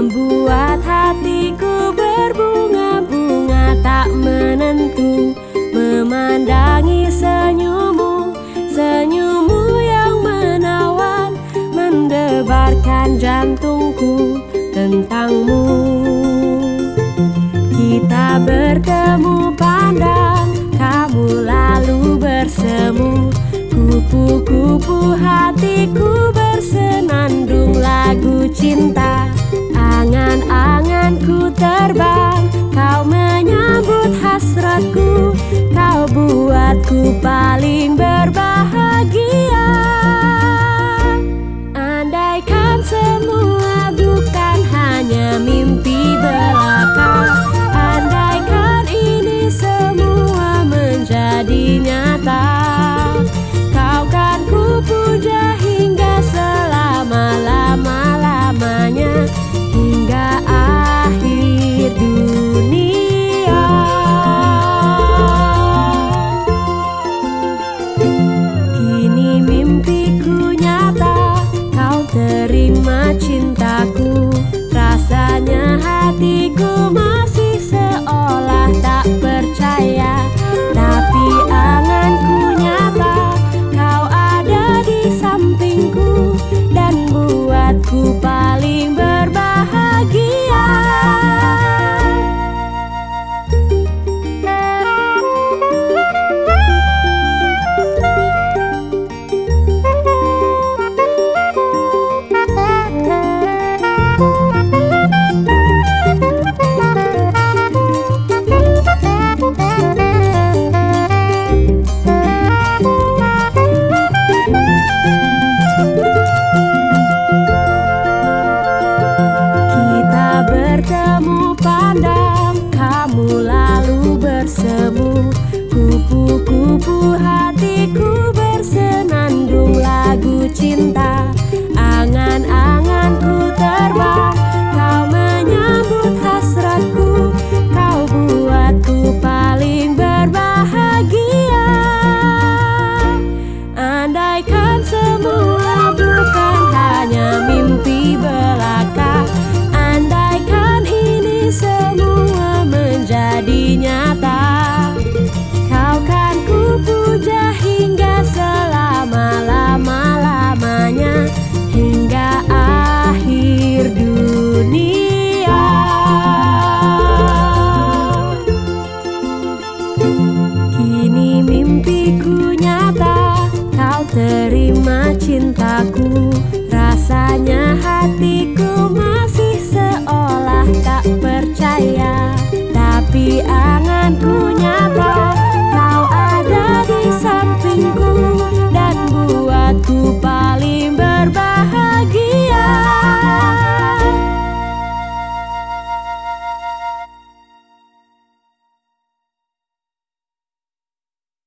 membuat hatiku berbunga-bunga tak menentu, memandangi senyummu, senyummu yang menawan, mendebarkan jantungku tentangmu. Kita bertemu pandang, kamu lalu bersemu, kupu-kupu hatiku bersenandung lagu cinta. Angan-anganku terbang, kau menyambut hasratku, kau buatku paling berbahagia. Andaikan semua bukan hanya mimpi belaka, andaikan ini semua menjadi nyata, kau kan ku puja hingga selama-lama-lamanya, hingga akhir dunia. Kini mimpiku nyata, kau terima cintaku, rasanya hatiku masih seolah tak percaya, tapi anganku nyata, kau ada di sampingku dan buatku paling berbahagia. Bertemu pandang, kamu lalu bersemu, kupu-kupu hatiku bersenandung lagu cinta. Angan-anganku terbang, kau menyambut hasratku, kau buatku paling berbahagia. Andaikan semua bukan hanya mimpi belaka, andaikan ini semua menjadi nyata, kau kan ku puja hingga selama-lama-lamanya, hingga akhir dunia. Kini mimpiku nyata, kau terima cintaku, rasanya hatiku